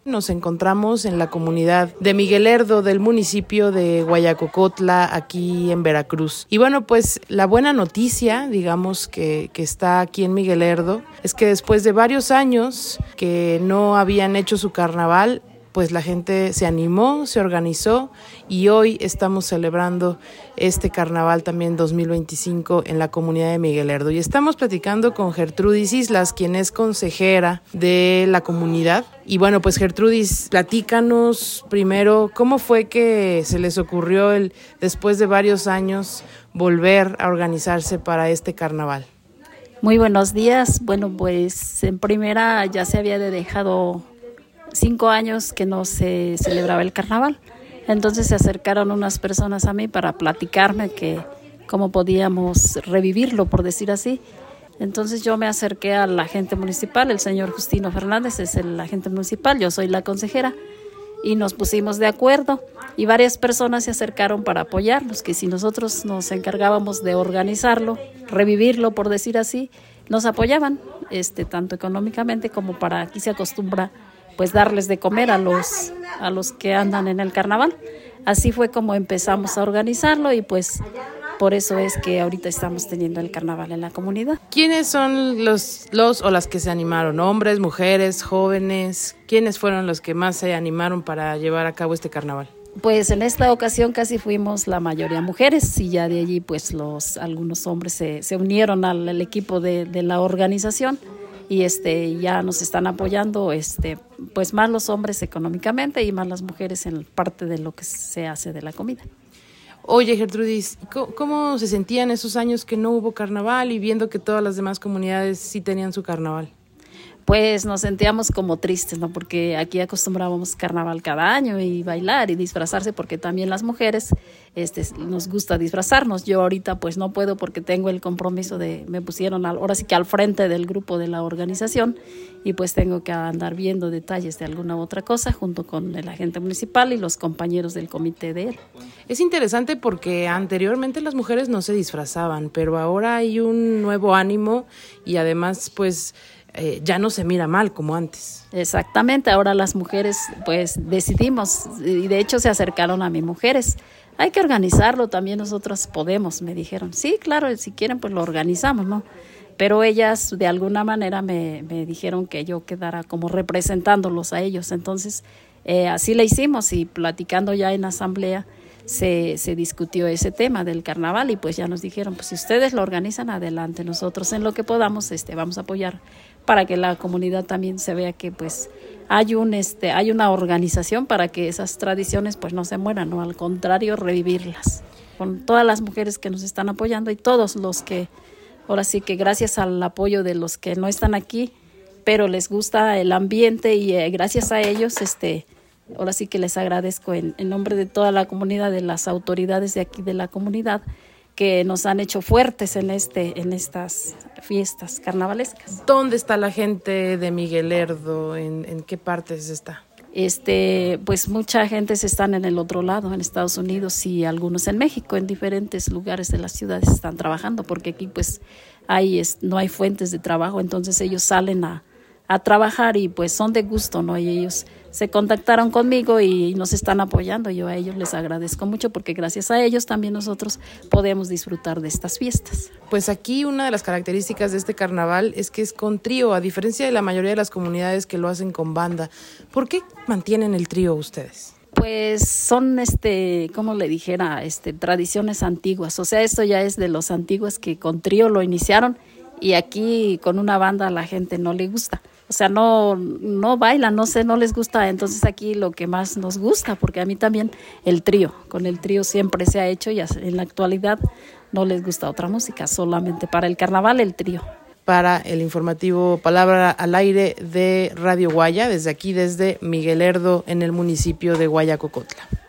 Nos encontramos en la comunidad de Miguel Lerdo del municipio de Guayacocotla, aquí en Veracruz. Y bueno, pues la buena noticia, digamos, que está aquí en Miguel Lerdo, es que después de varios años que no habían hecho su carnaval, pues la gente se animó, se organizó y hoy estamos celebrando este carnaval también 2025 en la comunidad de Miguel Lerdo. Y estamos platicando con Gertrudis Islas, quien es consejera de la comunidad. Y bueno, pues Gertrudis, platícanos primero cómo fue que se les ocurrió después de varios años volver a organizarse para este carnaval. Muy buenos días. Bueno, pues en primera ya se había dejado 5 años que no se celebraba el carnaval. Entonces se acercaron unas personas a mí para platicarme que cómo podíamos revivirlo, por decir así. Entonces yo me acerqué al agente municipal, el señor Justino Fernández es el agente municipal, yo soy la consejera, y nos pusimos de acuerdo y varias personas se acercaron para apoyarnos, que si nosotros nos encargábamos de organizarlo, revivirlo, por decir así, nos apoyaban, tanto económicamente como para aquí se acostumbra pues darles de comer a los que andan en el carnaval. Así fue como empezamos a organizarlo y pues por eso es que ahorita estamos teniendo el carnaval en la comunidad. ¿Quiénes son los o las que se animaron? ¿Hombres, mujeres, jóvenes? ¿Quiénes fueron los que más se animaron para llevar a cabo este carnaval? Pues en esta ocasión casi fuimos la mayoría mujeres y ya de allí pues algunos hombres se unieron al equipo de la organización. Y ya nos están apoyando pues más los hombres económicamente y más las mujeres en parte de lo que se hace de la comida. Oye, Gertrudis, ¿cómo se sentían esos años que no hubo carnaval y viendo que todas las demás comunidades sí tenían su carnaval? Pues nos sentíamos como tristes, ¿no? Porque aquí acostumbrábamos carnaval cada año y bailar y disfrazarse, porque también las mujeres nos gusta disfrazarnos. Yo ahorita pues no puedo porque tengo el compromiso me pusieron ahora sí que al frente del grupo de la organización y pues tengo que andar viendo detalles de alguna otra cosa junto con el agente municipal y los compañeros del comité de él. Es interesante porque anteriormente las mujeres no se disfrazaban, pero ahora hay un nuevo ánimo y además pues ya no se mira mal como antes. Exactamente, ahora las mujeres pues decidimos y de hecho se acercaron a mí mujeres. Hay que organizarlo, también nosotros podemos, me dijeron. Sí, claro, si quieren pues lo organizamos, ¿no? Pero ellas de alguna manera me dijeron que yo quedara como representándolos a ellos. Entonces así le hicimos y platicando ya en asamblea se discutió ese tema del carnaval y pues ya nos dijeron, pues si ustedes lo organizan, adelante, nosotros en lo que podamos vamos a apoyar para que la comunidad también se vea que pues hay una organización para que esas tradiciones pues no se mueran, no, al contrario, revivirlas con todas las mujeres que nos están apoyando y todos los que ahora sí que gracias al apoyo de los que no están aquí pero les gusta el ambiente y gracias a ellos ahora sí que les agradezco en nombre de toda la comunidad, de las autoridades de aquí de la comunidad que nos han hecho fuertes en estas fiestas carnavalescas. ¿Dónde está la gente de Miguel Lerdo? ¿En qué partes está? Pues mucha gente están en el otro lado, en Estados Unidos y algunos en México, en diferentes lugares de las ciudades están trabajando, porque aquí pues no hay fuentes de trabajo, entonces ellos salen a trabajar y pues son de gusto, ¿no? Y ellos se contactaron conmigo y nos están apoyando. Yo a ellos les agradezco mucho porque gracias a ellos también nosotros podemos disfrutar de estas fiestas. Pues aquí una de las características de este carnaval es que es con trío, a diferencia de la mayoría de las comunidades que lo hacen con banda. ¿Por qué mantienen el trío ustedes? Pues son, como le dijera, tradiciones antiguas. O sea, esto ya es de los antiguos que con trío lo iniciaron y aquí con una banda a la gente no le gusta. O sea, no bailan, no les gusta. Entonces aquí lo que más nos gusta, porque a mí también el trío, con el trío siempre se ha hecho y en la actualidad no les gusta otra música, solamente para el carnaval el trío. Para el informativo Palabra al Aire de Radio Guaya, desde aquí, desde Miguel Lerdo, en el municipio de Guayacocotla.